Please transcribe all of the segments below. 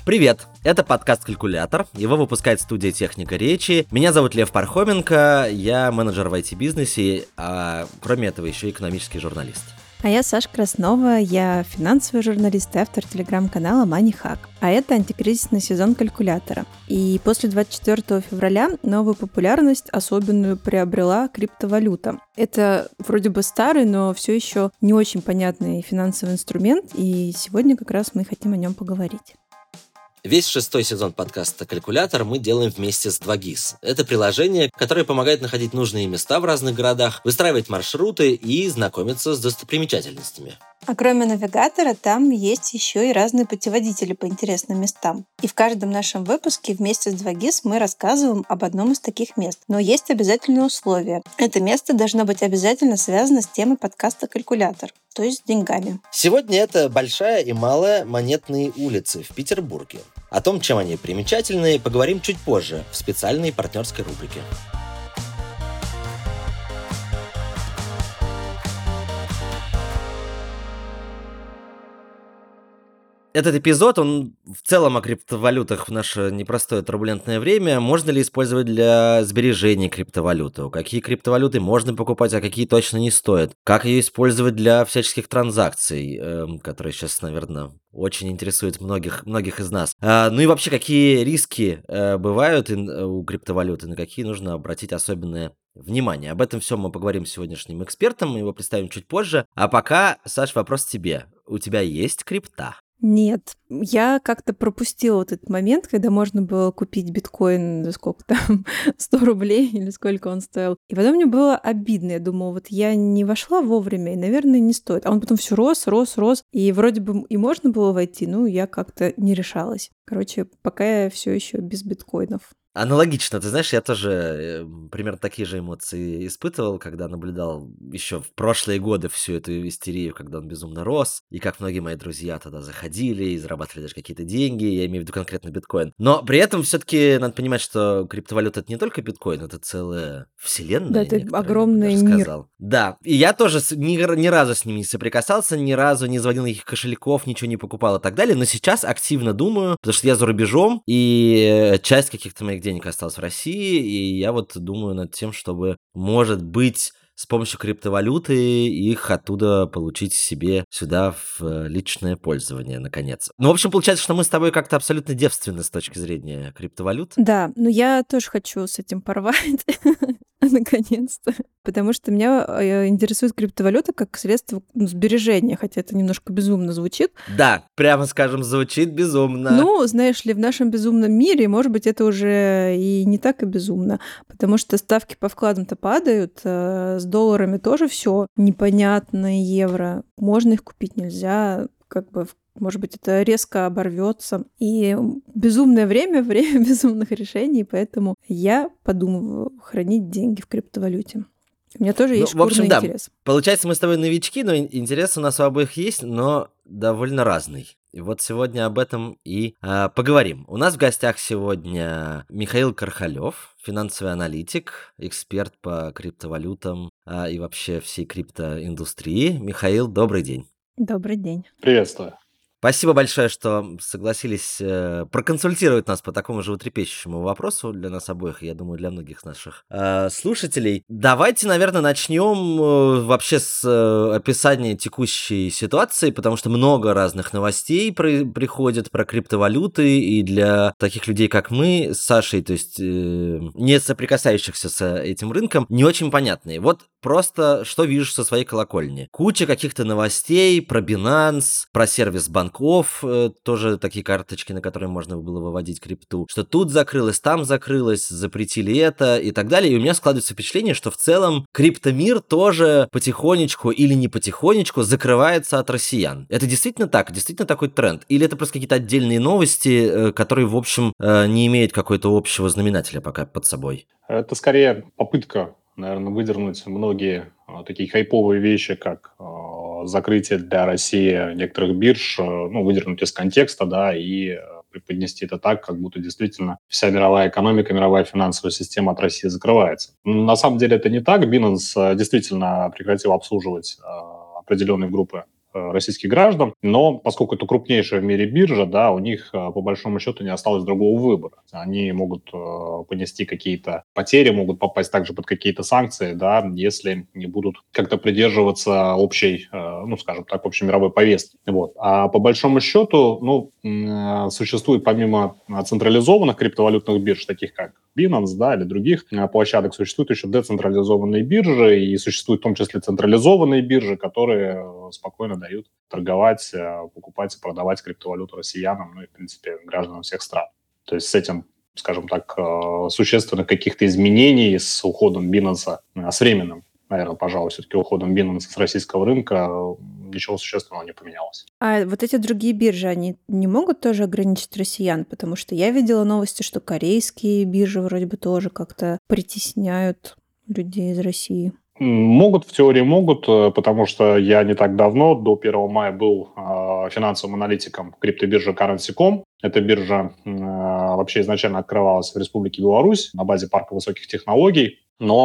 Привет, это подкаст «Калькулятор». Его выпускает студия «Техника речи». Меня зовут Лев Пархоменко, я менеджер в IT-бизнесе, а кроме этого еще экономический журналист. А я Саша Краснова, я финансовый журналист и автор телеграм-канала MoneyHack. А это антикризисный сезон «Калькулятора». И после 24 февраля новую популярность особенную приобрела криптовалюта. Это вроде бы старый, но все еще не очень понятный финансовый инструмент, и сегодня как раз мы хотим о нем поговорить. Весь 6-й сезон подкаста «Калькулятор» мы делаем вместе с 2GIS. Это приложение, которое помогает находить нужные места в разных городах, выстраивать маршруты и знакомиться с достопримечательностями. А кроме навигатора, там есть еще и разные путеводители по интересным местам. И в каждом нашем выпуске вместе с 2GIS мы рассказываем об одном из таких мест. Но есть обязательные условия. Это место должно быть обязательно связано с темой подкаста «Калькулятор», то есть с деньгами. Сегодня это Большая и Малая Монетные улицы в Петербурге. О том, чем они примечательны, поговорим чуть позже в специальной партнерской рубрике. Этот эпизод, он в целом о криптовалютах в наше непростое турбулентное время. Можно ли использовать для сбережения криптовалюты? Какие криптовалюты можно покупать, а какие точно не стоит? Как ее использовать для всяческих транзакций, которые сейчас, наверное, очень интересуют многих из нас. Ну и вообще, какие риски бывают у криптовалюты, на какие нужно обратить особенное внимание. Об этом все мы поговорим с сегодняшним экспертом, мы его представим чуть позже. А пока, Саш, вопрос тебе. У тебя есть крипта? Нет, я как-то пропустила вот этот момент, когда можно было купить биткоин за сколько там, 100 рублей или сколько он стоил. И потом мне было обидно. Я думала, вот я не вошла вовремя, и, наверное, не стоит. А он потом все рос. И вроде бы и можно было войти, но я как-то не решалась. Короче, пока я все еще без биткоинов. Аналогично, ты знаешь, я тоже примерно такие же эмоции испытывал, когда наблюдал еще в прошлые годы всю эту истерию, когда он безумно рос, и как многие мои друзья тогда заходили и зарабатывали даже какие-то деньги, я имею в виду конкретно биткоин. Но при этом все-таки надо понимать, что криптовалюта — это не только биткоин, это целая вселенная. Да, это огромный мир. Да, и я тоже ни разу с ними не соприкасался, ни разу не заводил никаких кошельков, ничего не покупал и так далее, но сейчас активно думаю, потому что я за рубежом, и часть каких-то моих денег осталось в России, и я вот думаю над тем, чтобы, может быть, с помощью криптовалюты их оттуда получить себе сюда в личное пользование, наконец. Ну, в общем, получается, что мы с тобой как-то абсолютно девственны с точки зрения криптовалют. Да, но я тоже хочу с этим порвать, наконец-то. Потому что меня интересует криптовалюта как средство сбережения, хотя это немножко безумно звучит. Да, прямо скажем, звучит безумно. Ну, знаешь ли, в нашем безумном мире, может быть, это уже и не так и безумно, потому что ставки по вкладам-то падают, с долларами тоже все непонятно, евро. Можно их купить, нельзя, как бы, может быть, это резко оборвется. И безумное время безумных решений, поэтому я подумываю хранить деньги в криптовалюте. У меня тоже есть шкурный интерес. Получается, мы с тобой новички, но интерес у нас у обоих есть, но довольно разный. И вот сегодня об этом и поговорим. У нас в гостях сегодня Михаил Кархалёв, финансовый аналитик, эксперт по криптовалютам и вообще всей криптоиндустрии. Михаил, добрый день. Добрый день. Приветствую. Спасибо большое, что согласились проконсультировать нас по такому животрепещущему вопросу для нас обоих, и, я думаю, для многих наших слушателей. Давайте, наверное, начнем вообще с описания текущей ситуации, потому что много разных новостей приходит про криптовалюты, и для таких людей, как мы с Сашей, то есть не соприкасающихся с этим рынком, не очень понятные. Вот просто что вижу со своей колокольни. Куча каких-то новостей про Binance, про сервис банков, тоже такие карточки, на которые можно было выводить крипту, что тут закрылось, там закрылось, запретили это и так далее. И у меня складывается впечатление, что в целом криптомир тоже потихонечку или не потихонечку закрывается от россиян. Это действительно так? Действительно такой тренд? Или это просто какие-то отдельные новости, которые, в общем, не имеют какого-то общего знаменателя пока под собой? Это скорее попытка, наверное, выдернуть многие такие хайповые вещи, как закрытие для России некоторых бирж, выдернуть из контекста, да, и преподнести это так, как будто действительно вся мировая экономика, мировая финансовая система от России закрывается. На самом деле это не так. Binance действительно прекратил обслуживать определенные группы российских граждан, но поскольку это крупнейшая в мире биржа, да, у них по большому счету не осталось другого выбора. Они могут понести какие-то потери, могут попасть также под какие-то санкции, да, если не будут как-то придерживаться общей, ну, скажем так, общемировой повестки. Вот. А по большому счету, ну, существует помимо централизованных криптовалютных бирж, таких как Binance, да, или других площадок, существуют еще децентрализованные биржи, и существуют в том числе централизованные биржи, которые спокойно дают торговать, покупать и продавать криптовалюту россиянам, ну и, в принципе, гражданам всех стран. То есть с этим, скажем так, существенных каких-то изменений с уходом Binance, с временным, наверное, пожалуй, все-таки уходом Binance с российского рынка, ничего существенного не поменялось. А вот эти другие биржи, они не могут тоже ограничить россиян? Потому что я видела новости, что корейские биржи вроде бы тоже как-то притесняют людей из России. Могут, в теории могут, потому что я не так давно, до 1 мая, был финансовым аналитиком криптобиржи Currency.com. Эта биржа вообще изначально открывалась в Республике Беларусь на базе парка высоких технологий,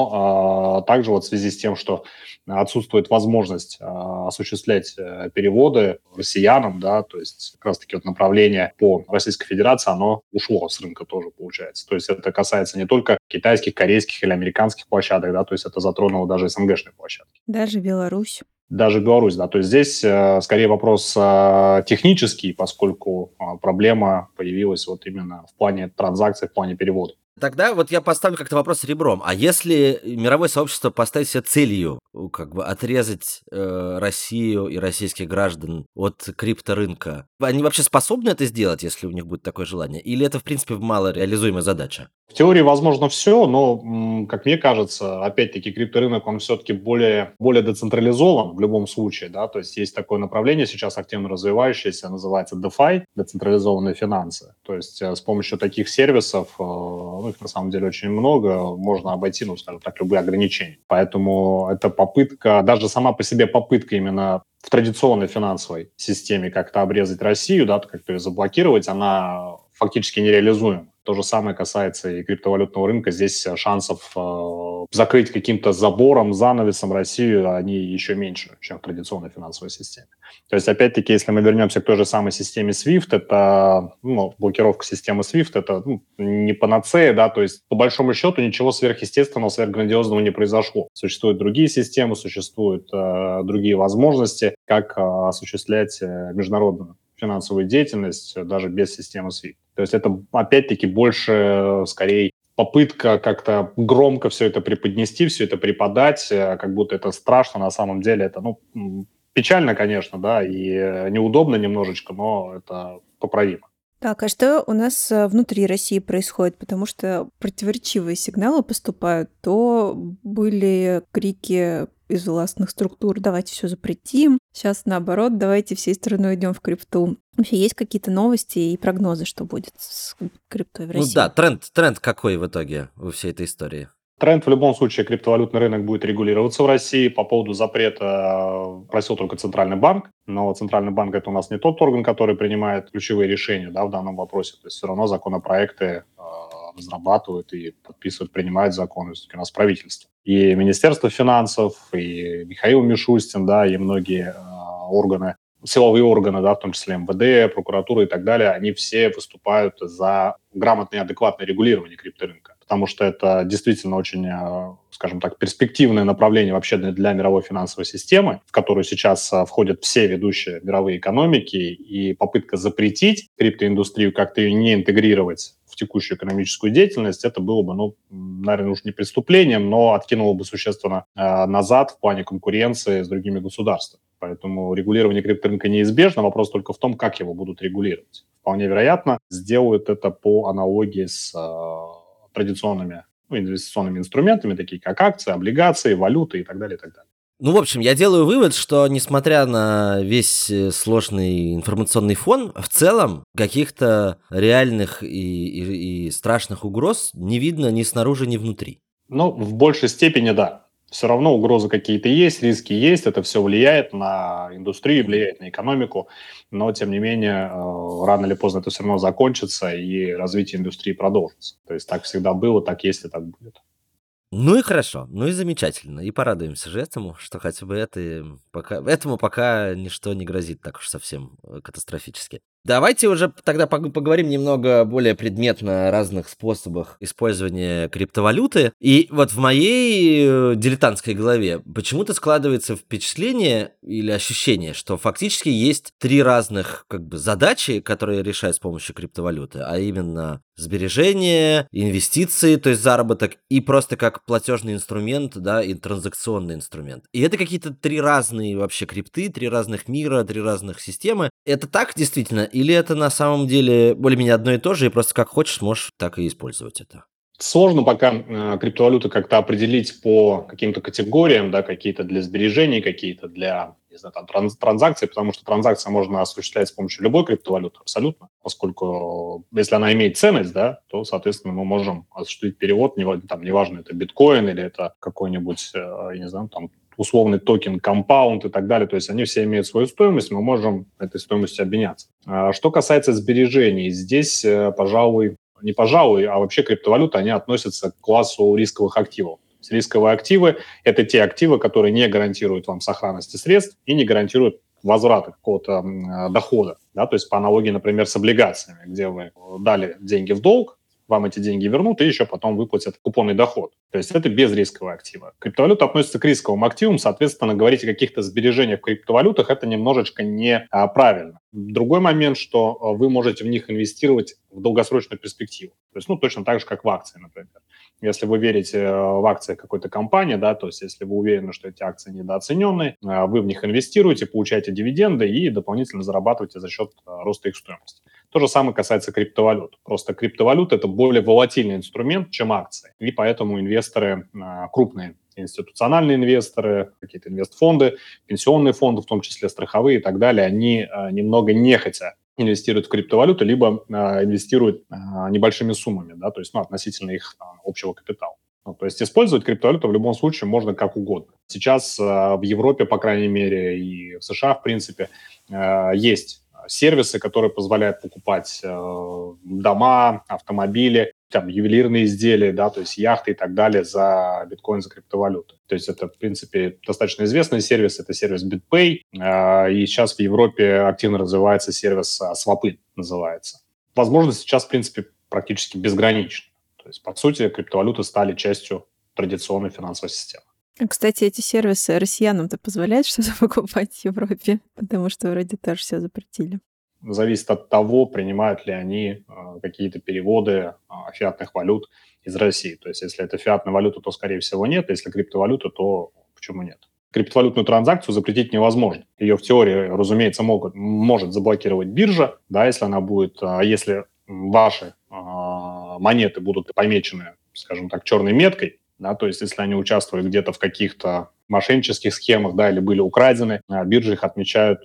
но также вот в связи с тем, что отсутствует возможность осуществлять переводы россиянам, да, то есть как раз-таки вот направление по Российской Федерации, оно ушло с рынка тоже, получается. То есть это касается не только китайских, корейских или американских площадок, да, то есть это затронуло даже СНГшные площадки. Даже Беларусь. Даже Беларусь, да. То есть здесь скорее вопрос технический, поскольку проблема появилась вот именно в плане транзакций, в плане перевода. Тогда вот я поставлю как-то вопрос ребром. А если мировое сообщество поставит себе целью как бы отрезать Россию и российских граждан от крипторынка, они вообще способны это сделать, если у них будет такое желание? Или это, в принципе, мало реализуемая задача? В теории возможно все, но, как мне кажется, опять-таки крипторынок, он все-таки более децентрализован в любом случае, да, то есть есть такое направление сейчас активно развивающееся, называется DeFi, децентрализованные финансы. То есть с помощью таких сервисов, ну, их на самом деле очень много, можно обойти, ну, скажем так, любые ограничения. Поэтому это попытка, даже сама по себе попытка именно в традиционной финансовой системе как-то обрезать Россию, да, как-то ее заблокировать, она фактически нереализуема. То же самое касается и криптовалютного рынка. Здесь шансов закрыть каким-то забором, занавесом Россию, они еще меньше, чем в традиционной финансовой системе. То есть, опять-таки, если мы вернемся к той же самой системе SWIFT, это, ну, блокировка системы SWIFT, это, ну, не панацея, да, то есть, по большому счету, ничего сверхъестественного, сверхграндиозного не произошло. Существуют другие системы, существуют другие возможности, как осуществлять международную финансовую деятельность даже без системы SWIFT. То есть это, опять-таки, больше, скорее, попытка как-то громко все это преподнести, все это преподать, как будто это страшно. На самом деле это, ну, печально, конечно, да, и неудобно немножечко, но это поправимо. Так, а что у нас внутри России происходит? Потому что противоречивые сигналы поступают. То были крики из властных структур: давайте все запретим. Сейчас наоборот, давайте всей страной идем в крипту. Вообще есть какие-то новости и прогнозы, что будет с криптой в России? Ну да, тренд какой в итоге у всей этой истории? Тренд в любом случае, криптовалютный рынок будет регулироваться в России. По поводу запрета просил только Центральный банк, но Центральный банк — это у нас не тот орган, который принимает ключевые решения, да, в данном вопросе. То есть все равно законопроекты разрабатывают и подписывают, принимают законы. Все-таки у нас правительство. И Министерство финансов, и Михаил Мишустин, да, и многие органы, силовые органы, да, в том числе МВД, прокуратура и так далее, они все выступают за грамотное и адекватное регулирование крипторынка. Потому что это действительно очень, скажем так, перспективное направление вообще для мировой финансовой системы, в которую сейчас входят все ведущие мировые экономики, и попытка запретить криптоиндустрию, как-то ее не интегрировать в текущую экономическую деятельность, это было бы, ну, наверное, уж не преступлением, но откинуло бы существенно назад в плане конкуренции с другими государствами. Поэтому регулирование крипторынка неизбежно, вопрос только в том, как его будут регулировать. Вполне вероятно, сделают это по аналогии с традиционными, ну, инвестиционными инструментами, такие как акции, облигации, валюты и так далее, и так далее. Ну, в общем, я делаю вывод, что, несмотря на весь сложный информационный фон, в целом каких-то реальных и страшных угроз не видно ни снаружи, ни внутри. Ну, в большей степени, да. Все равно угрозы какие-то есть, риски есть, это все влияет на индустрию, влияет на экономику, но, тем не менее, рано или поздно это все равно закончится, и развитие индустрии продолжится. То есть так всегда было, так есть и так будет. Ну и хорошо, ну и замечательно. И порадуемся же этому, что хотя бы этому пока ничто не грозит так уж совсем катастрофически. Давайте уже тогда поговорим немного более предметно о разных способах использования криптовалюты. И вот в моей дилетантской голове почему-то складывается впечатление или ощущение, что фактически есть три разных как бы задачи, которые решают с помощью криптовалюты, а именно сбережения, инвестиции, то есть заработок, и просто как платежный инструмент, да, и транзакционный инструмент. И это какие-то три разные вообще крипты, три разных мира, три разных системы. Это так действительно? Или это на самом деле более-менее одно и то же, и просто как хочешь, можешь так и использовать это? Сложно пока криптовалюты как-то определить по каким-то категориям, да, какие-то для сбережений, какие-то для, не знаю, там, транзакций, потому что транзакции можно осуществлять с помощью любой криптовалюты абсолютно, поскольку если она имеет ценность, да, то, соответственно, мы можем осуществить перевод, неважно, это биткоин или это какой-нибудь, я не знаю, там, условный токен, компаунд и так далее. То есть они все имеют свою стоимость, мы можем этой стоимостью обменяться. Что касается сбережений, здесь, а вообще криптовалюты, они относятся к классу рисковых активов. Рисковые активы – это те активы, которые не гарантируют вам сохранности средств и не гарантируют возврата какого-то дохода. Да? То есть по аналогии, например, с облигациями, где вы дали деньги в долг, вам эти деньги вернут и еще потом выплатят купонный доход. То есть это безрисковые активы. Криптовалюта относится к рисковым активам, соответственно, говорить о каких-то сбережениях в криптовалютах – это немножечко неправильно. Другой момент, что вы можете в них инвестировать в долгосрочную перспективу. То есть, точно так же, как в акции, например. Если вы верите в акции какой-то компании, да, то есть если вы уверены, что эти акции недооцененные, вы в них инвестируете, получаете дивиденды и дополнительно зарабатываете за счет роста их стоимости. То же самое касается криптовалют. Просто криптовалюта – это более волатильный инструмент, чем акции. И поэтому инвесторы, крупные институциональные инвесторы, какие-то инвестфонды, пенсионные фонды, в том числе страховые и так далее, они немного нехотя инвестируют в криптовалюту, либо инвестируют небольшими суммами, да, то есть относительно их общего капитала. То есть использовать криптовалюту в любом случае можно как угодно. Сейчас в Европе, по крайней мере, и в США, в принципе, есть сервисы, которые позволяют покупать дома, автомобили, там, ювелирные изделия, да, то есть яхты и так далее за биткоин, за криптовалюту. То есть это, в принципе, достаточно известный сервис, это сервис BitPay, и сейчас в Европе активно развивается сервис Swapin, называется. Возможности сейчас, в принципе, практически безграничны. То есть, по сути, криптовалюты стали частью традиционной финансовой системы. Кстати, эти сервисы россиянам-то позволяют что-то покупать в Европе? Потому что вроде тоже все запретили. Зависит от того, принимают ли они какие-то переводы фиатных валют из России. То есть если это фиатная валюта, то, скорее всего, нет. Если криптовалюта, то почему нет? Криптовалютную транзакцию запретить невозможно. Ее в теории, разумеется, может заблокировать биржа, да, если она будет, если ваши монеты будут помечены, скажем так, черной меткой, да, то есть если они участвуют где-то в каких-то мошеннических схемах, да, или были украдены, биржи их отмечают,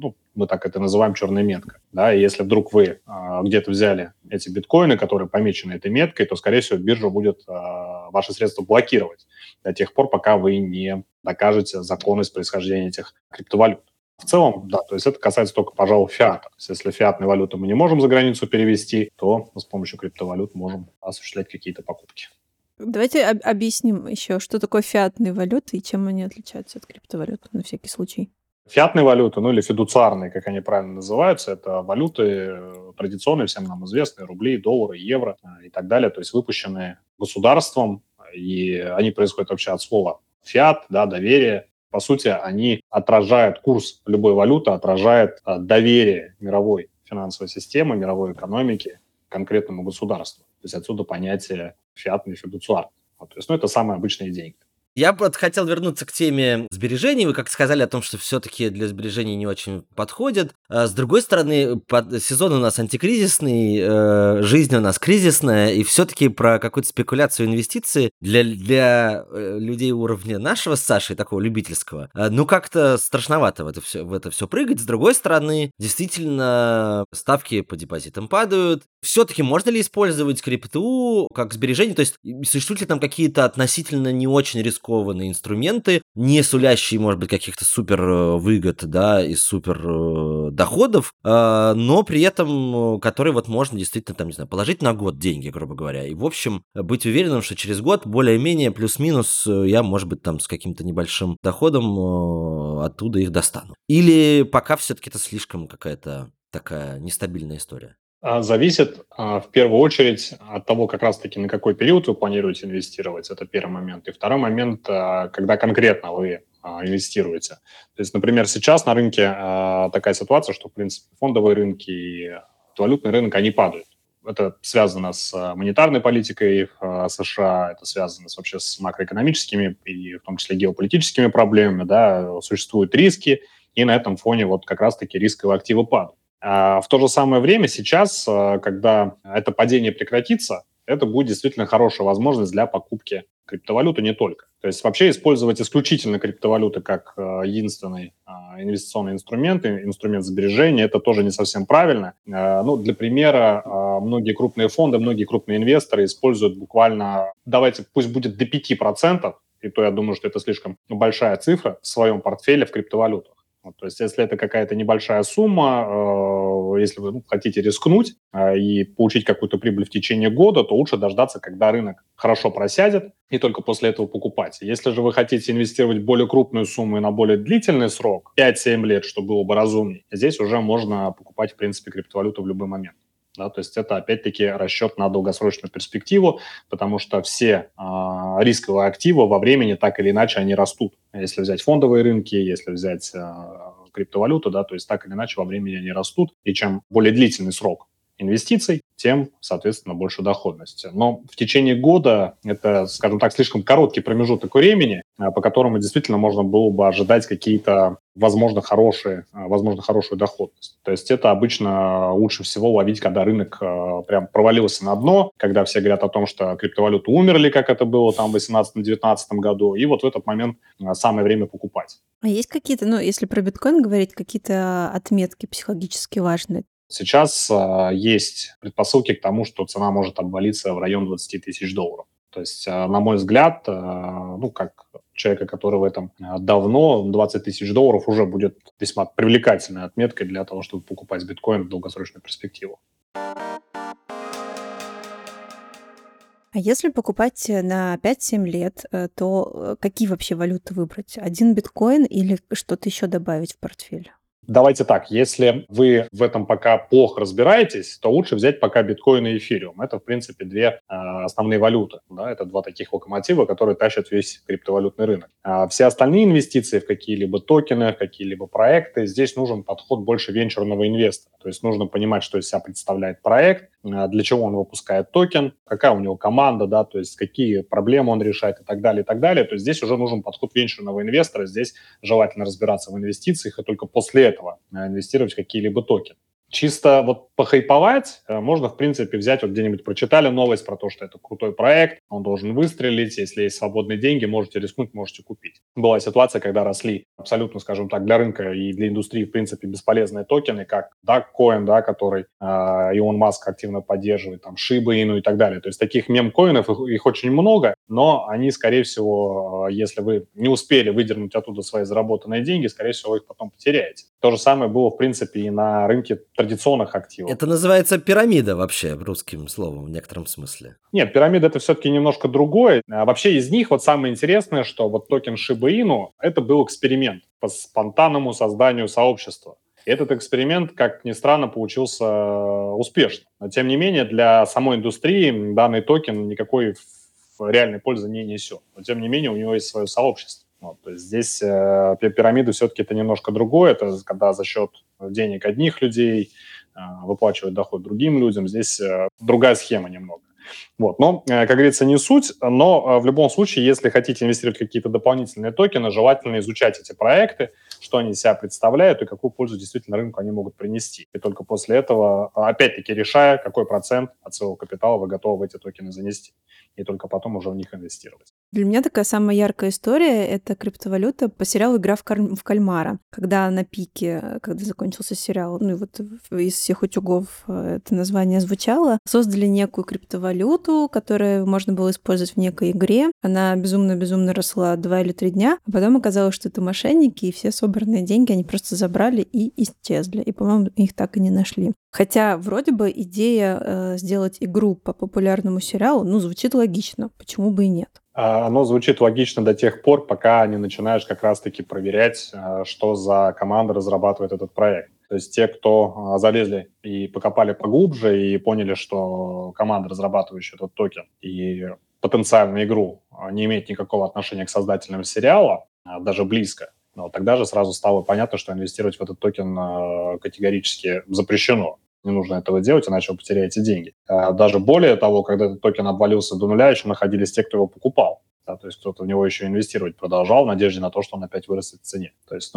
мы так это называем, черной меткой. Да, и если вдруг вы где-то взяли эти биткоины, которые помечены этой меткой, то, скорее всего, биржа будет ваши средства блокировать до тех пор, пока вы не докажете законность происхождения этих криптовалют. В целом, да, то есть это касается только, пожалуй, фиата. То есть если фиатную валюту мы не можем за границу перевести, то с помощью криптовалют можем осуществлять какие-то покупки. Давайте объясним еще, что такое фиатные валюты и чем они отличаются от криптовалют, на всякий случай. Фиатные валюты, или фидуциарные, как они правильно называются, это валюты традиционные, всем нам известные, рубли, доллары, евро и так далее, то есть выпущенные государством, и они происходят вообще от слова фиат, да, доверие. По сути, они отражают, курс любой валюты отражает доверие мировой финансовой системы, мировой экономики к конкретному государству. То есть отсюда понятие фиатный, фидуциарный. То есть, это самые обычные деньги. Я бы хотел вернуться к теме сбережений. Вы как сказали о том, что все-таки для сбережений не очень подходят. С другой стороны, сезон у нас антикризисный, жизнь у нас кризисная, и все-таки про какую-то спекуляцию инвестиции для людей уровня нашего с Сашей, такого любительского, как-то страшновато в это все прыгать. С другой стороны, действительно, ставки по депозитам падают, все-таки можно ли использовать крипту как сбережение? То есть существуют ли там какие-то относительно не очень рискованные инструменты, не сулящие, может быть, каких-то супер выгод, да, и супер доходов, но при этом, которые вот можно действительно, там, не знаю, положить на год деньги, грубо говоря, и, в общем, быть уверенным, что через год более-менее плюс-минус я, может быть, там с каким-то небольшим доходом оттуда их достану. Или пока все-таки это слишком какая-то такая нестабильная история? Зависит в первую очередь от того, как раз-таки на какой период вы планируете инвестировать. Это первый момент. И второй момент, когда конкретно вы инвестируете. То есть, например, сейчас на рынке такая ситуация, что, в принципе, фондовые рынки и валютный рынок, они падают. Это связано с монетарной политикой США, это связано вообще с макроэкономическими и в том числе геополитическими проблемами. Да, существуют риски, и на этом фоне вот как раз-таки рисковые активы падают. В то же самое время сейчас, когда это падение прекратится, это будет действительно хорошая возможность для покупки криптовалюты не только. То есть вообще использовать исключительно криптовалюты как единственный инвестиционный инструмент сбережения, это тоже не совсем правильно. Ну, для примера, многие крупные фонды, многие крупные инвесторы используют буквально, давайте, пусть будет до 5%, и то я думаю, что это слишком большая цифра в своем портфеле в криптовалютах. То есть если это какая-то небольшая сумма, если вы хотите рискнуть и получить какую-то прибыль в течение года, то лучше дождаться, когда рынок хорошо просядет, и только после этого покупать. Если же вы хотите инвестировать в более крупную сумму и на более длительный срок, 5-7 лет, что было бы разумнее, здесь уже можно покупать, в принципе, криптовалюту в любой момент. Да, то есть это, опять-таки, расчет на долгосрочную перспективу, потому что все рисковые активы во времени так или иначе они растут. Если взять фондовые рынки, если взять криптовалюту, да, то есть так или иначе во времени они растут. И чем более длительный срок инвестиций, тем, соответственно, больше доходности. Но в течение года это, скажем так, слишком короткий промежуток времени, по которому действительно можно было бы ожидать какие-то, возможно, хорошую доходность. То есть это обычно лучше всего ловить, когда рынок прям провалился на дно, когда все говорят о том, что криптовалюты умерли, как это было там в 2018-2019 году, и вот в этот момент самое время покупать. А есть какие-то, ну, если про биткоин говорить, какие-то отметки психологически важные? Сейчас есть предпосылки к тому, что цена может обвалиться в район 20 тысяч долларов. То есть, на мой взгляд, ну, как человека, который в этом давно, 20 тысяч долларов уже будет весьма привлекательной отметкой для того, чтобы покупать биткоин в долгосрочную перспективу. А если покупать на 5-7 лет, то какие вообще валюты выбрать? Один биткоин или что-то еще добавить в портфель? Давайте так, если вы в этом пока плохо разбираетесь, то лучше взять пока биткоин и эфириум. Это, в принципе, две основные валюты. Да? Это два таких локомотива, которые тащат весь криптовалютный рынок. Все остальные инвестиции в какие-либо токены, в какие-либо проекты, здесь нужен подход больше венчурного инвестора. То есть нужно понимать, что из себя представляет проект, для чего он выпускает токен, какая у него команда, да, то есть какие проблемы он решает и так далее, и так далее. То есть здесь уже нужен подход венчурного инвестора, здесь желательно разбираться в инвестициях и только после этого инвестировать в какие-либо токены. Чисто вот похайповать можно, в принципе, взять, вот где-нибудь прочитали новость про то, что это крутой проект, он должен выстрелить, если есть свободные деньги, можете рискнуть, можете купить. Была ситуация, когда росли абсолютно, скажем так, для рынка и для индустрии, в принципе, бесполезные токены, как Dogecoin, да, который Илон Маск активно поддерживает, там, Shiba Inu и так далее. То есть таких мем-коинов, их очень много, но они, скорее всего, если вы не успели выдернуть оттуда свои заработанные деньги, скорее всего, их потом потеряете. То же самое было, в принципе, и на рынке традиционных активов. Это называется пирамида вообще, русским словом, в некотором смысле. Нет, пирамида — это все-таки немножко другое. Вообще из них вот самое интересное, что вот токен Shiba Inu — это был эксперимент по спонтанному созданию сообщества. И этот эксперимент, как ни странно, получился успешным. Но, тем не менее, для самой индустрии данный токен никакой реальной пользы не несет. Но, тем не менее, у него есть свое сообщество. Вот, то есть здесь пирамида все-таки это немножко другое. Это когда за счет денег одних людей выплачивать доход другим людям. Здесь другая схема немного. Вот. Но, как говорится, не суть. Но в любом случае, если хотите инвестировать в какие-то дополнительные токены, желательно изучать эти проекты, что они из себя представляют и какую пользу действительно рынку они могут принести. И только после этого, опять-таки, решая, какой процент от своего капитала вы готовы в эти токены занести. и только потом уже в них инвестировать. Для меня такая самая яркая история — это криптовалюта по сериалу «Игра в кальмара». Когда на пике, когда закончился сериал, ну и вот из всех утюгов это название звучало, создали некую криптовалюту, которую можно было использовать в некой игре. Она безумно-безумно росла 2 или 3 дня, а потом оказалось, что это мошенники, и все собранные деньги они просто забрали и исчезли. И, по-моему, их так и не нашли. Хотя вроде бы идея сделать игру по популярному сериалу, ну, звучит логично. Почему бы и нет? Оно звучит логично до тех пор, пока не начинаешь как раз-таки проверять, что за команда разрабатывает этот проект. То есть те, кто залезли и покопали поглубже и поняли, что команда, разрабатывающая этот токен и потенциальную игру, не имеет никакого отношения к создателям сериала, даже близко, но тогда же сразу стало понятно, что инвестировать в этот токен категорически запрещено. Не нужно этого делать, иначе вы потеряете деньги. Даже более того, когда этот токен обвалился до нуля, еще находились те, кто его покупал. Да, то есть кто-то в него еще инвестировать продолжал в надежде на то, что он опять вырастет в цене. То есть,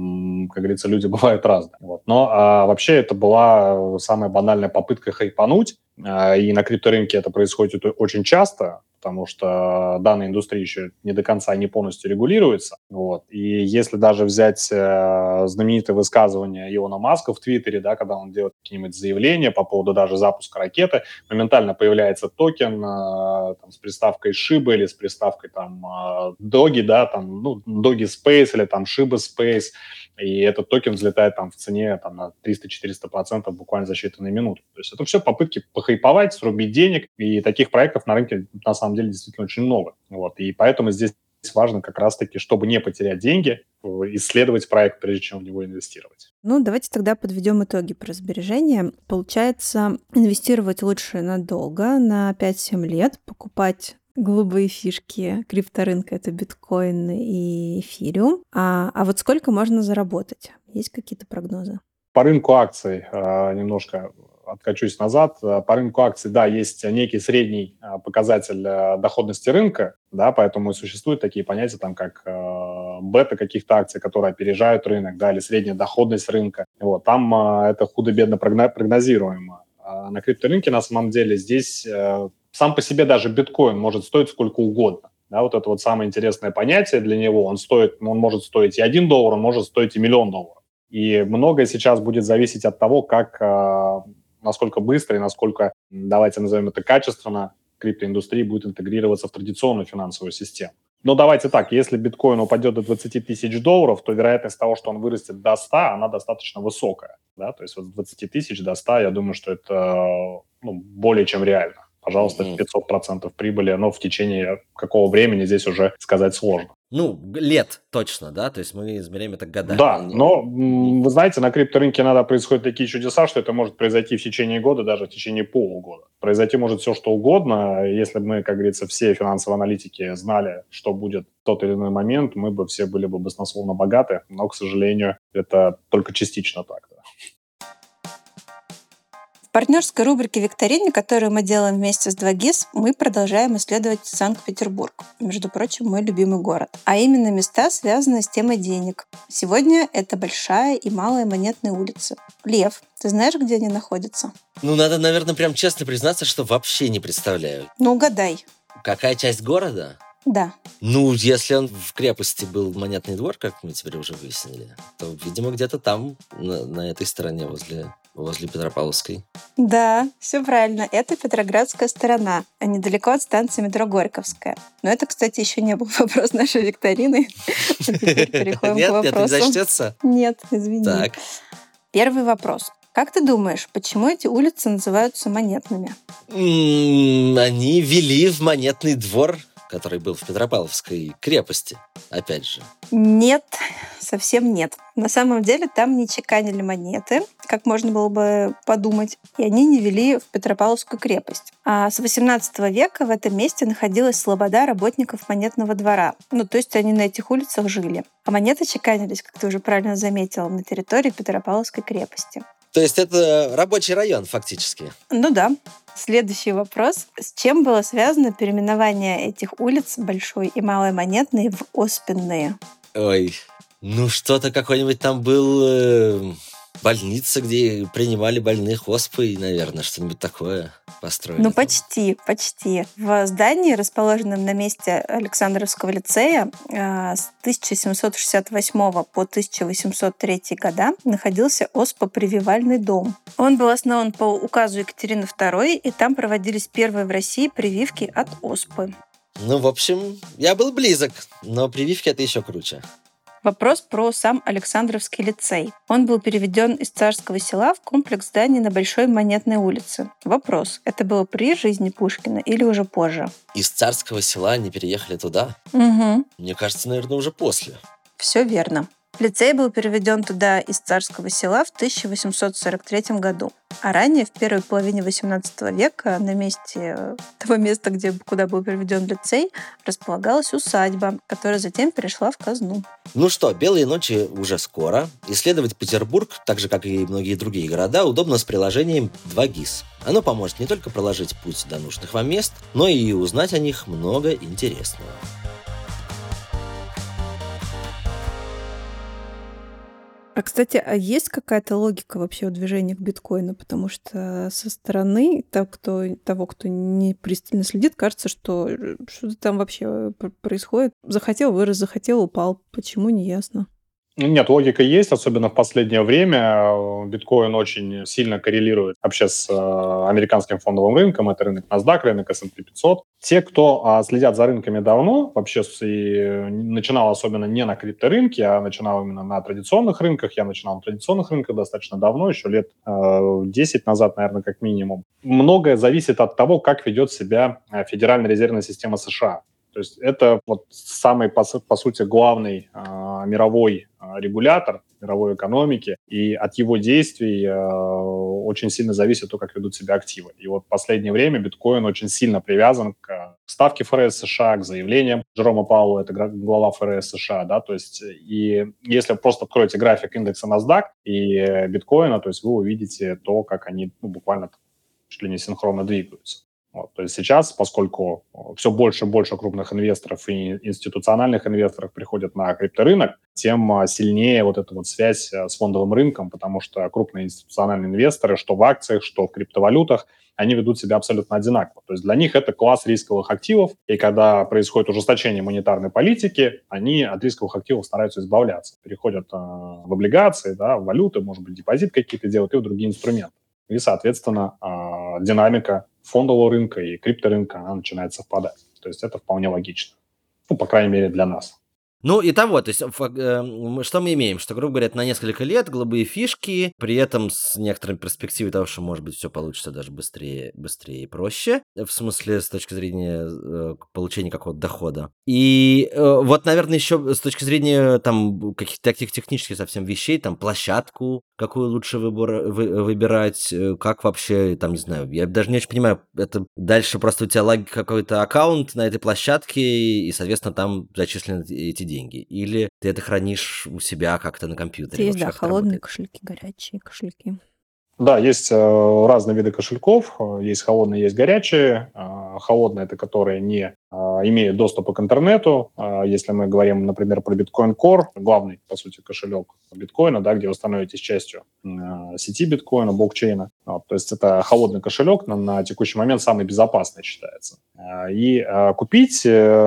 как говорится, люди бывают разные. Вот. Но вообще это была самая банальная попытка хайпануть, и на крипторынке это происходит очень часто, потому что данная индустрия еще не до конца, не полностью регулируется. Вот. И если даже взять знаменитое высказывание Илона Маска в Твиттере, да, когда он делает какие-нибудь заявления по поводу даже запуска ракеты, моментально появляется токен там, с приставкой Shiba или с приставкой там Doge, да, там, Doge Space или там Shiba Space, и этот токен взлетает там в цене там, на 300-400% буквально за считанные минуты. То есть это все попытки похайповать, срубить денег, и таких проектов на рынке на самом деле действительно очень много. Вот. И поэтому здесь важно как раз-таки, чтобы не потерять деньги, исследовать проект, прежде чем в него инвестировать. Ну, давайте тогда подведем итоги про сбережения. Получается, инвестировать лучше надолго, на 5-7 лет, покупать голубые фишки крипторынка — это биткоин и эфириум. А вот сколько можно заработать? Есть какие-то прогнозы? По рынку акций немножко откачусь назад. По рынку акций, да, есть некий средний показатель доходности рынка, да, поэтому и существуют такие понятия, там, как бета каких-то акций, которые опережают рынок, да, или средняя доходность рынка. Вот, там это худо-бедно прогнозируемо. А на крипторынке, на самом деле, здесь сам по себе даже биткоин может стоить сколько угодно. Да, вот это вот самое интересное понятие для него. Он может стоить и $1, он может стоить и $1 000 000. И многое сейчас будет зависеть от того, насколько быстро и насколько, давайте назовем это качественно, криптоиндустрия будет интегрироваться в традиционную финансовую систему. Но давайте так, если биткоин упадет до $20 000, то вероятность того, что он вырастет до 100, она достаточно высокая. Да? То есть вот с 20 000 до 100, я думаю, что это более чем реально. Пожалуйста, 500% прибыли, но в течение какого времени здесь уже сказать сложно. Лет точно, да? То есть мы измеряем это годами. Да, но вы знаете, на крипторынке иногда происходят такие чудеса, что это может произойти в течение года, даже в течение полугода. Произойти может все, что угодно. Если бы мы, как говорится, все финансовые аналитики знали, что будет в тот или иной момент, мы бы все были бы баснословно богаты, но, к сожалению, это только частично так. Да. В партнерской рубрике «Викторине», которую мы делаем вместе с 2GIS, мы продолжаем исследовать Санкт-Петербург, между прочим, мой любимый город, а именно места, связанные с темой денег. Сегодня это Большая и Малая Монетные улицы. Лев, ты знаешь, где они находятся? Надо, наверное, прям честно признаться, что вообще не представляю. Угадай. Какая часть города? Да. Если он в крепости был Монетный двор, как мы теперь уже выяснили, то, видимо, где-то там, на этой стороне, возле Петропавловской. Да, все правильно. Это Петроградская сторона, недалеко от станции метро Горьковская. Но это, кстати, еще не был вопрос нашей викторины. Теперь переходим к вопросу. Нет, не зачтется? Нет, извини. Так. Первый вопрос. Как ты думаешь, почему эти улицы называются монетными? Они вели в Монетный двор, который был в Петропавловской крепости, опять же. Нет, совсем нет. На самом деле там не чеканили монеты, как можно было бы подумать, и они не вели в Петропавловскую крепость. А с XVIII века в этом месте находилась слобода работников Монетного двора. То есть они на этих улицах жили. А монеты чеканились, как ты уже правильно заметила, на территории Петропавловской крепости. То есть это рабочий район, фактически? Да. Следующий вопрос. С чем было связано переименование этих улиц, Большой и Малой Монетной, в Оспенные? Ой, что-то какой-нибудь там был Больница, где принимали больных оспой, наверное, что-нибудь такое построили. Ну, почти. В здании, расположенном на месте Александровского лицея, с 1768 по 1803 года находился оспо-прививальный дом. Он был основан по указу Екатерины II, и там проводились первые в России прививки от оспы. Ну, в общем, я был близок, но прививки это еще круче. Вопрос про сам Александровский лицей. Он был переведен из Царского Села в комплекс зданий на Большой Монетной улице. Вопрос, это было при жизни Пушкина или уже позже? Из Царского Села они переехали туда? Угу. Мне кажется, наверное, уже после. Все верно. Лицей был переведен туда из Царского Села в 1843 году. А ранее, в первой половине XVIII века, на месте того места, куда был переведен лицей, располагалась усадьба, которая затем перешла в казну. Ну что, «Белые ночи» уже скоро. Исследовать Петербург, так же, как и многие другие города, удобно с приложением 2GIS. Оно поможет не только проложить путь до нужных вам мест, но и узнать о них много интересного. А, кстати, есть какая-то логика вообще в движениях биткоина? Потому что со стороны того, кто не пристально следит, кажется, что что-то там вообще происходит. Захотел — вырос, захотел — упал. Почему — не ясно. Нет, логика есть, особенно в последнее время. Биткоин очень сильно коррелирует вообще с американским фондовым рынком. Это рынок NASDAQ, рынок S&P 500. Те, кто следят за рынками давно, вообще и начинал особенно не на крипторынке, а начинал именно на традиционных рынках. Я начинал на традиционных рынках достаточно давно, еще лет 10 назад, наверное, как минимум. Многое зависит от того, как ведет себя Федеральная резервная система США. То есть это вот самый, по сути, главный мировой регулятор мировой экономики, и от его действий очень сильно зависит то, как ведут себя активы. И вот в последнее время биткоин очень сильно привязан к ставке ФРС США, к заявлениям Джерома Пауэлла, это глава ФРС США, да, то есть и если просто откроете график индекса NASDAQ и биткоина, то есть вы увидите то, как они буквально чуть ли не синхронно двигаются. Вот, то есть сейчас, поскольку все больше и больше крупных инвесторов и институциональных инвесторов приходят на крипторынок, тем сильнее вот эта вот связь с фондовым рынком, потому что крупные институциональные инвесторы, что в акциях, что в криптовалютах, они ведут себя абсолютно одинаково. То есть для них это класс рисковых активов, и когда происходит ужесточение монетарной политики, они от рисковых активов стараются избавляться. Переходят в облигации, да, в валюты, может быть, депозит какие-то делают и в другие инструменты. И, соответственно, динамика фондового рынка и крипторынка, она начинает совпадать. То есть это вполне логично. Ну, по крайней мере, для нас. Ну, и того, то есть, что мы имеем? Что, грубо говоря, на несколько лет голубые фишки, при этом с некоторой перспективой того, что, может быть, все получится даже быстрее и проще, в смысле, с точки зрения получения какого-то дохода. И вот, наверное, еще с точки зрения там каких-то таких технических совсем вещей, там, площадку, какую лучше выбирать, как вообще, там, не знаю, я даже не очень понимаю, это дальше просто у тебя какой-то аккаунт на этой площадке, и, соответственно, там зачислены эти деньги, или ты это хранишь у себя как-то на компьютере? Есть, да, холодные кошельки, горячие кошельки. Да, есть разные виды кошельков, есть холодные, есть горячие. Холодные – это которые не имеют доступа к интернету. Если мы говорим, например, про Bitcoin Core, главный, по сути, кошелек биткоина, да, где вы становитесь частью сети биткоина, блокчейна. То есть это холодный кошелек, на текущий момент самый безопасный считается. И купить,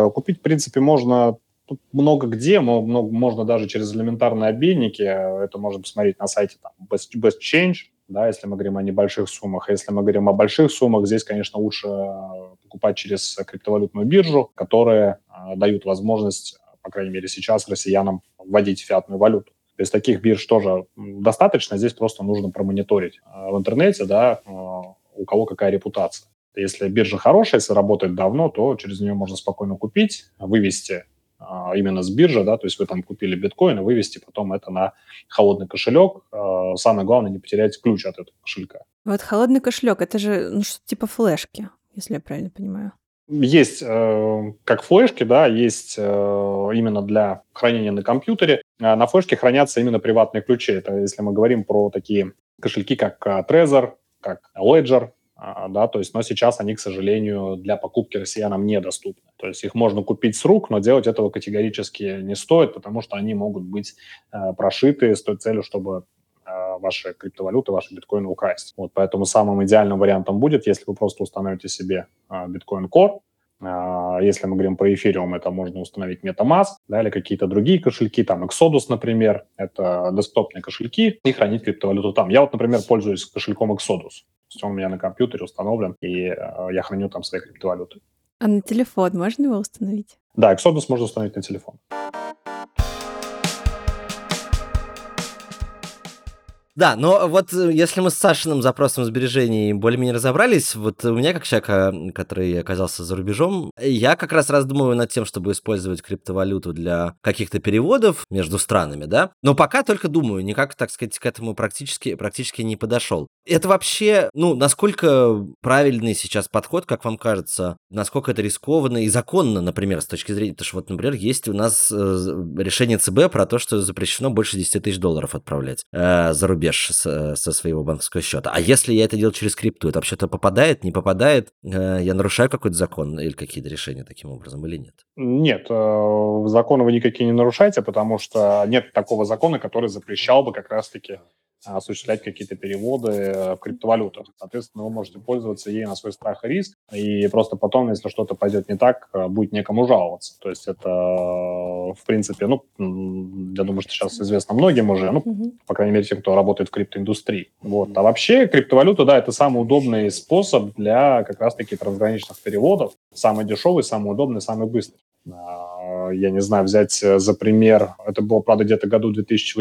в принципе, можно много где, можно даже через элементарные обменники. Это можно посмотреть на сайте там, Best Change, да, если мы говорим о небольших суммах. А если мы говорим о больших суммах, здесь, конечно, лучше покупать через криптовалютную биржу, которые дают возможность, по крайней мере сейчас, россиянам вводить фиатную валюту. То есть таких бирж тоже достаточно, здесь просто нужно промониторить в интернете, да, у кого какая репутация. Если биржа хорошая, если работает давно, то через нее можно спокойно купить, вывести именно с биржи, да, то есть вы там купили биткоин, и вывести потом это на холодный кошелек. Самое главное, не потерять ключ от этого кошелька. Вот холодный кошелек, это же что-то типа флешки, если я правильно понимаю. Есть как флешки, да, есть именно для хранения на компьютере. На флешке хранятся именно приватные ключи. Это если мы говорим про такие кошельки, как Trezor, как Ledger, да, то есть, но сейчас они, к сожалению, для покупки россиянам недоступны. То есть их можно купить с рук, но делать этого категорически не стоит, потому что они могут быть прошиты с той целью, чтобы ваши криптовалюты, ваши биткоины украсть. Вот, поэтому самым идеальным вариантом будет, если вы просто установите себе Bitcoin Core. Если мы говорим про эфириум, это можно установить MetaMask, да, или какие-то другие кошельки, там Exodus, например, это десктопные кошельки, и хранить криптовалюту там. Я вот, например, пользуюсь кошельком Exodus. То есть он у меня на компьютере установлен, и я храню там свои криптовалюты. А на телефон можно его установить? Да, Exodus можно установить на телефон. Да, но вот если мы с Сашиным запросом сбережений более-менее разобрались, вот у меня, как человека, который оказался за рубежом, я как раз раздумываю над тем, чтобы использовать криптовалюту для каких-то переводов между странами, да, но пока только думаю, никак, так сказать, к этому практически не подошел. Это вообще, насколько правильный сейчас подход, как вам кажется, насколько это рискованно и законно, например, с точки зрения, потому что вот, например, есть у нас решение ЦБ про то, что запрещено больше $10 тысяч отправлять за рубеж со своего банковского счета. А если я это делаю через крипту, это вообще-то попадает, не попадает? Я нарушаю какой-то закон или какие-то решения таким образом или нет? Нет, законы вы никакие не нарушаете, потому что нет такого закона, который запрещал бы как раз-таки осуществлять какие-то переводы в криптовалютах. Соответственно, вы можете пользоваться ей на свой страх и риск, и просто потом, если что-то пойдет не так, будет некому жаловаться. То есть это, в принципе, я думаю, что сейчас известно многим уже, по крайней мере, тем, кто работает в криптоиндустрии. Вот. А вообще криптовалюта, да, это самый удобный способ для как раз-таки трансграничных переводов. Самый дешевый, самый удобный, самый быстрый. Я не знаю, взять за пример, это было, правда, где-то году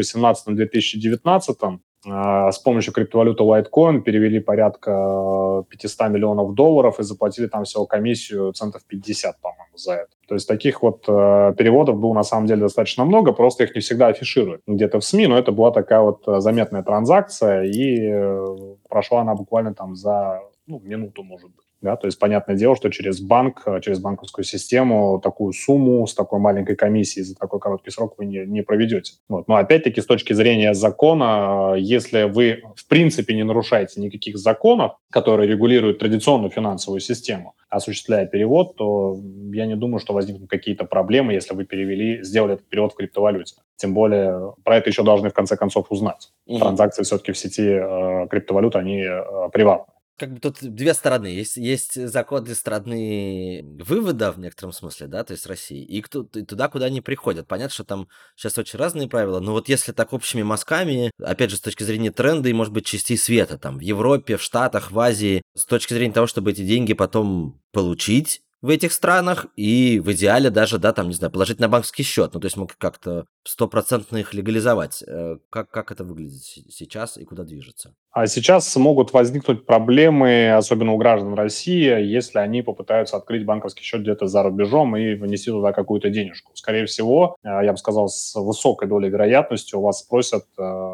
2018-2019, с помощью криптовалюты Litecoin перевели порядка $500 миллионов и заплатили там всего комиссию центов 50, по-моему, за это. То есть таких вот переводов было на самом деле достаточно много, просто их не всегда афишируют где-то в СМИ, но это была такая вот заметная транзакция, и прошла она буквально там за минуту, может быть. Да, то есть понятное дело, что через банк, через банковскую систему такую сумму с такой маленькой комиссией за такой короткий срок вы не проведете. Вот. Но опять-таки с точки зрения закона, если вы в принципе не нарушаете никаких законов, которые регулируют традиционную финансовую систему, осуществляя перевод, то я не думаю, что возникнут какие-то проблемы, если вы сделали этот перевод в криптовалюте. Тем более про это еще должны в конце концов узнать. Транзакции все-таки в сети криптовалют, они приватные. Как бы тут две стороны. Есть законы страны вывода в некотором смысле, да, то есть России, и туда, куда они приходят. Понятно, что там сейчас очень разные правила, но вот если так общими мазками, опять же, с точки зрения тренда и, может быть, частей света, там, в Европе, в Штатах, в Азии, с точки зрения того, чтобы эти деньги потом получить в этих странах и в идеале даже, да, там, не знаю, положить на банковский счет. То есть мы как-то 100% их легализовать. Как это выглядит сейчас и куда движется? А сейчас могут возникнуть проблемы, особенно у граждан России, если они попытаются открыть банковский счет где-то за рубежом и внести туда какую-то денежку. Скорее всего, я бы сказал, с высокой долей вероятности у вас спросят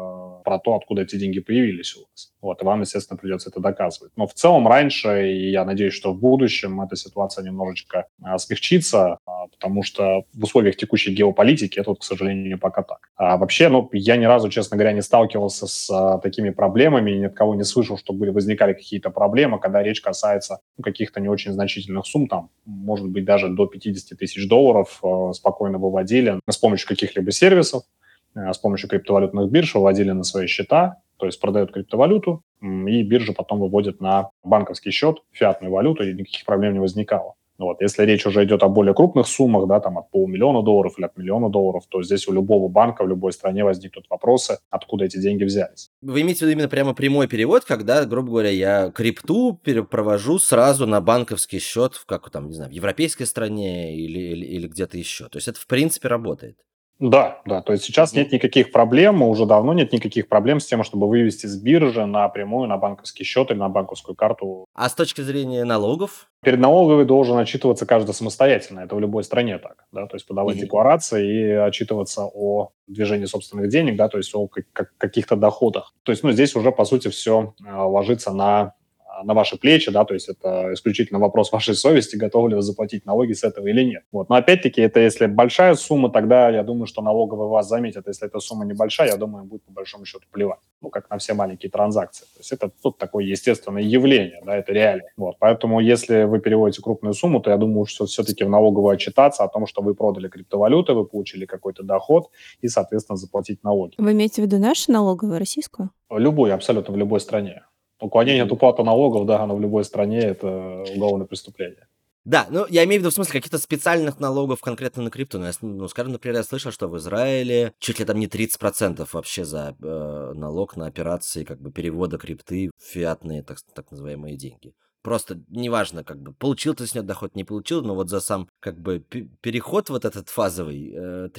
про то, откуда эти деньги появились у вас. Вот, и вам, естественно, придется это доказывать. Но в целом раньше, и я надеюсь, что в будущем эта ситуация немножечко смягчится, потому что в условиях текущей геополитики это, к сожалению, пока так. А вообще, я ни разу, честно говоря, не сталкивался с такими проблемами, ни от кого не слышал, что возникали какие-то проблемы, когда речь касается каких-то не очень значительных сумм, там, может быть, даже до $50 тысяч спокойно выводили с помощью каких-либо сервисов, с помощью криптовалютных бирж выводили на свои счета, то есть продают криптовалюту, и биржа потом выводит на банковский счет фиатную валюту, и никаких проблем не возникало. Вот. Если речь уже идет о более крупных суммах, да, там от $500 000 или от $1 миллиона, то здесь у любого банка в любой стране возникнут вопросы, откуда эти деньги взялись. Вы имеете в виду именно прямо прямой перевод, когда, грубо говоря, я крипту провожу сразу на банковский счет в в европейской стране или где-то еще. То есть это в принципе работает. Да, то есть сейчас нет никаких проблем, уже давно нет никаких проблем с тем, чтобы вывести с биржи напрямую на банковский счет или на банковскую карту. А с точки зрения налогов? Перед налоговой должен отчитываться каждый самостоятельно, это в любой стране так, да, то есть подавать декларации и отчитываться о движении собственных денег, да, то есть о каких-то доходах. То есть, здесь уже, по сути, все ложится на на ваши плечи, да, то есть это исключительно вопрос вашей совести, готовы ли вы заплатить налоги с этого или нет. Вот. Но опять-таки, это если большая сумма, тогда я думаю, что налоговые вас заметят. Если эта сумма небольшая, я думаю, им будет по большому счету плевать. Ну, как на все маленькие транзакции. То есть это тут такое естественное явление, да, это реально. Вот. Поэтому если вы переводите крупную сумму, то я думаю, что все-таки в налоговую отчитаться о том, что вы продали криптовалюты, вы получили какой-то доход и, соответственно, заплатить налоги. Вы имеете в виду нашу налоговую, российскую? Любую, абсолютно в любой стране. Уклонение от уплаты налогов, да, оно в любой стране – это уголовное преступление. Да, ну, я имею в виду, в смысле, каких-то специальных налогов конкретно на крипту. Ну, скажем, например, я слышал, что в Израиле чуть ли там не 30% вообще за налог на операции как бы перевода крипты в фиатные, так называемые, деньги. Просто неважно, как бы, получил ты с нее доход, не получил, но вот за сам, как бы, переход вот этот фазовый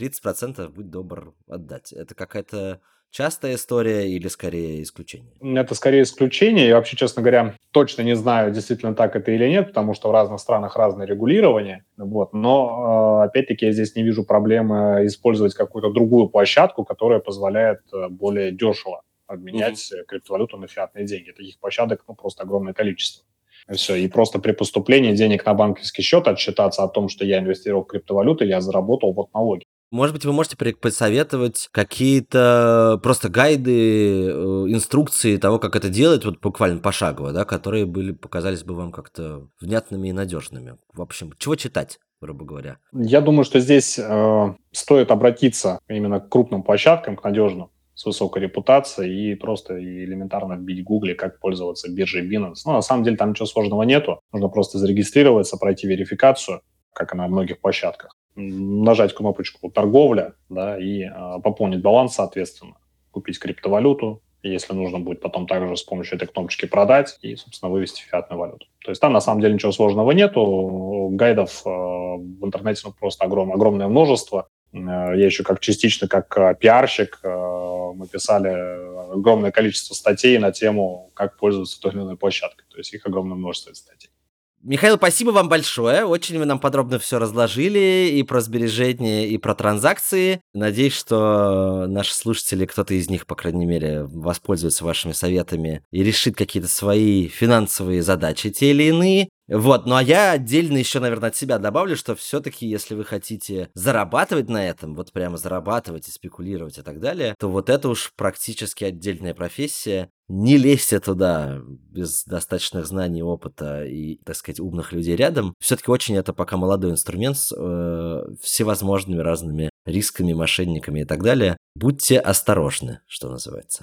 30% будь добр отдать. Это какая-то частая история или скорее исключение? Это скорее исключение. Я вообще, честно говоря, точно не знаю, действительно так это или нет, потому что в разных странах разное регулирование. Вот. Но, опять-таки, я здесь не вижу проблемы использовать какую-то другую площадку, которая позволяет более дешево обменять криптовалюту на фиатные деньги. Таких площадок просто огромное количество. И все. И просто при поступлении денег на банковский счет отчитаться о том, что я инвестировал в криптовалюту, я заработал вот налоги. Может быть, вы можете посоветовать какие-то просто гайды, инструкции того, как это делать, вот буквально пошагово, да, которые показались бы вам как-то внятными и надежными. В общем, чего читать, грубо говоря? Я думаю, что здесь стоит обратиться именно к крупным площадкам, к надежным, с высокой репутацией, и просто элементарно вбить в Гугле, как пользоваться биржей Binance. Ну, на самом деле, там ничего сложного нету. Нужно просто зарегистрироваться, пройти верификацию, как и на многих площадках. Нажать кнопочку «Торговля», да, и пополнить баланс, соответственно, купить криптовалюту, и если нужно будет потом также с помощью этой кнопочки продать и, собственно, вывести фиатную валюту. То есть там, на самом деле, ничего сложного нету, гайдов в интернете просто огромное множество. Я еще частично как пиарщик, мы писали огромное количество статей на тему, как пользоваться той или иной площадкой. То есть их огромное множество статей. Михаил, спасибо вам большое. Очень вы нам подробно все разложили и про сбережения, и про транзакции. Надеюсь, что наши слушатели, кто-то из них, по крайней мере, воспользуется вашими советами и решит какие-то свои финансовые задачи, те или иные. Вот, ну а я отдельно еще, наверное, от себя добавлю, что все-таки, если вы хотите зарабатывать на этом, вот прямо зарабатывать и спекулировать и так далее, то вот это уж практически отдельная профессия. Не лезьте туда без достаточных знаний, опыта и, так сказать, умных людей рядом. Все-таки очень это пока молодой инструмент с всевозможными разными рисками, мошенниками и так далее. Будьте осторожны, что называется.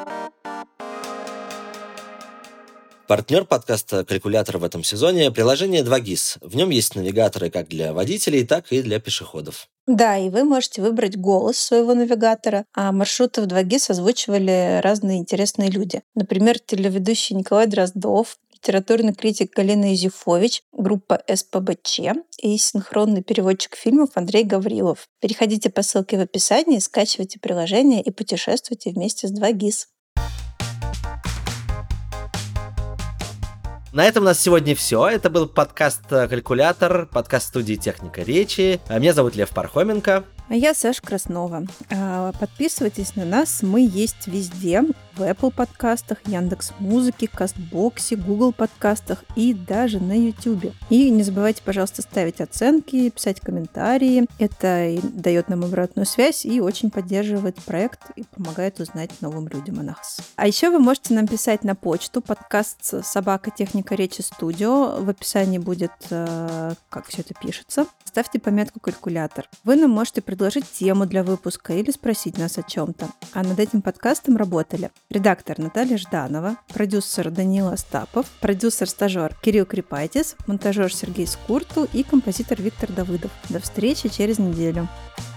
Партнер подкаста «Калькулятор» в этом сезоне – приложение 2GIS. В нем есть навигаторы как для водителей, так и для пешеходов. Да, и вы можете выбрать голос своего навигатора, а маршруты в 2GIS озвучивали разные интересные люди. Например, телеведущий Николай Дроздов, литературный критик Галина Изюфович, группа СПБЧ и синхронный переводчик фильмов Андрей Гаврилов. Переходите по ссылке в описании, скачивайте приложение и путешествуйте вместе с 2GIS. На этом у нас сегодня все. Это был подкаст «Калькулятор», подкаст студии «Техника речи». Меня зовут Лев Пархоменко. А я Саша Краснова. Подписывайтесь на нас, мы есть везде. В Apple подкастах, Яндекс.Музыке, Кастбоксе, Google подкастах и даже на YouTube. И не забывайте, пожалуйста, ставить оценки, писать комментарии. Это дает нам обратную связь и очень поддерживает проект и помогает узнать новым людям о нас. А еще вы можете нам писать на почту подкаст @техника речи студио. В описании будет, как все это пишется. Ставьте пометку «Калькулятор». Вы нам можете предложить тему для выпуска или спросить нас о чем-то. А над этим подкастом работали редактор Наталья Жданова, продюсер Даниил Остапов, продюсер-стажер Кирилл Крипайтис, монтажер Сергей Скурту и композитор Виктор Давыдов. До встречи через неделю.